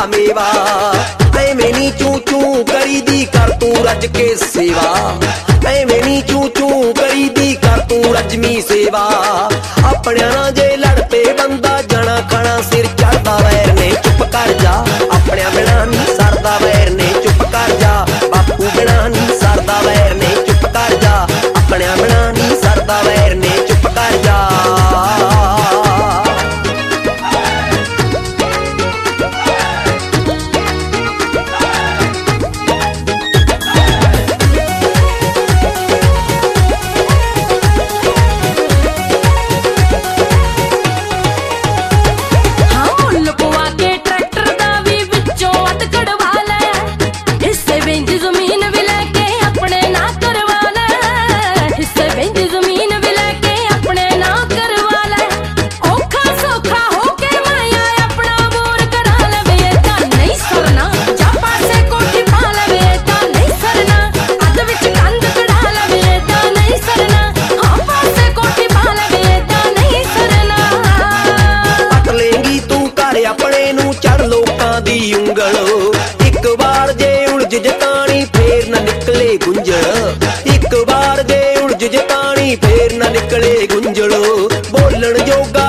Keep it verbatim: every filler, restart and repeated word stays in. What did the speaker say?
मेवा। एवें नी चू चू करी दी कर तू रज के सेवा, एवें नी चू चू करी दी कर तू रजमी सेवा। अपने ना जे लड़ पे बंदा जाना खाना सिर चढ़दा वैर ने चुप कर जा, अपने बिना नी सरदा वैर ने चुप कर जा, बापू बिना नी सरदा वैर ने चुप कर जा, अपने बिना नी सरदा वैर ने चुप कर जा। एक बार जे उलझ जतानी फेर न निकले गुंजल, एक बार जे उलझ जतानी फेर न निकले गुंजल। बोलन जोगा